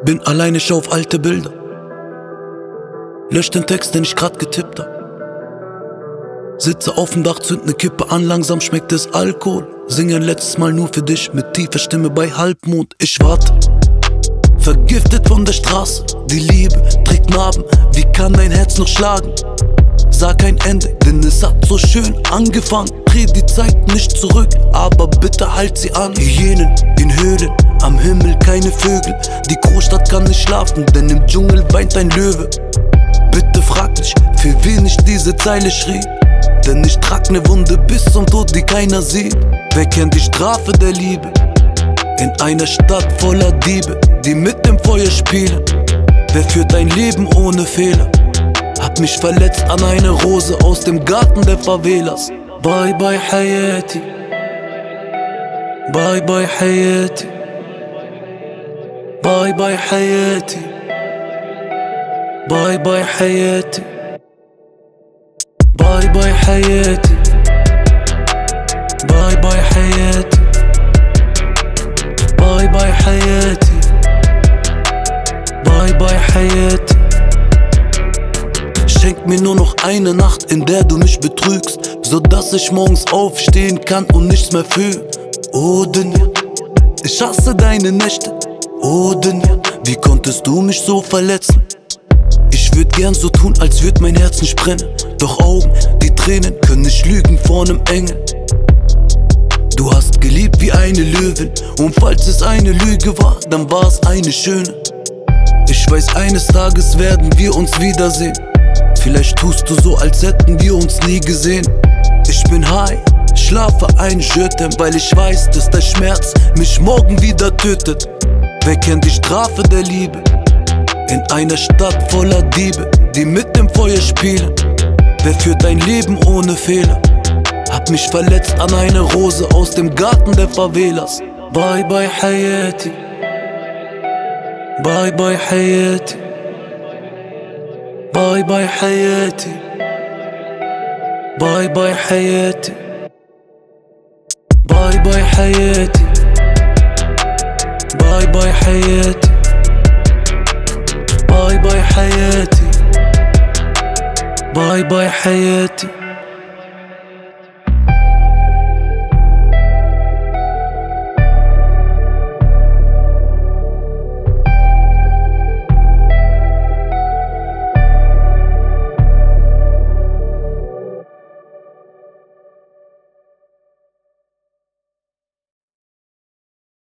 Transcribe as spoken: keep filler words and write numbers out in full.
Bin alleine, schau auf alte Bilder. Lösch den Text, den ich grad getippt hab. Sitze auf dem Dach, zünd ne Kippe an, langsam schmeckt es Alkohol. Singe ein letztes Mal nur für dich, mit tiefer Stimme bei Halbmond. Ich warte, vergiftet von der Straße. Die Liebe trägt Narben, wie kann dein Herz noch schlagen? Sag kein Ende, denn es hat so schön angefangen. Dreh die Zeit nicht zurück, aber bitte halt sie an. Hyänen in Höhlen, am Himmel keine Vögel. Die Großstadt kann nicht schlafen, denn im Dschungel weint ein Löwe. Bitte frag dich, für wen ich diese Zeile schrieb. Denn ich trag ne Wunde bis zum Tod, die keiner sieht. Wer kennt die Strafe der Liebe? In einer Stadt voller Diebe, die mit dem Feuer spielen. Wer führt ein Leben ohne Fehler? Hab mich verletzt an eine Rose aus dem Garten der Favelas. Bye bye Hayati, bye bye Hayati, bye bye Hayati, bye bye Hayati, bye bye Hayati, bye bye Hayati, bye bye Hayati, bye bye Hayati. Schenk mir nur noch eine Nacht, in der du mich betrügst, so dass ich morgens aufstehen kann und nichts mehr fühl. Oh Dunja, ich hasse deine Nächte. Oh Dunja, wie konntest du mich so verletzen? Ich würd gern so tun, als würd mein Herz nicht brennen. Doch Augen, die Tränen können nicht lügen vor nem Engel. Du hast geliebt wie eine Löwin, und falls es eine Lüge war, dann war es eine schöne. Ich weiß, eines Tages werden wir uns wiedersehen. Vielleicht tust du so, als hätten wir uns nie gesehen. Ich bin high, schlafe ein Jötem, weil ich weiß, dass der Schmerz mich morgen wieder tötet. Wer kennt die Strafe der Liebe? In einer Stadt voller Diebe, die mit dem Feuer spielen. Wer führt ein Leben ohne Fehler? Hab mich verletzt an eine Rose aus dem Garten der Favelas. Bye bye Hayati, bye bye Hayati, bye bye Hayati, bye bye Hayati, bye bye Hayati, bye bye Hayati, bye bye Hayati, bye bye Hayati.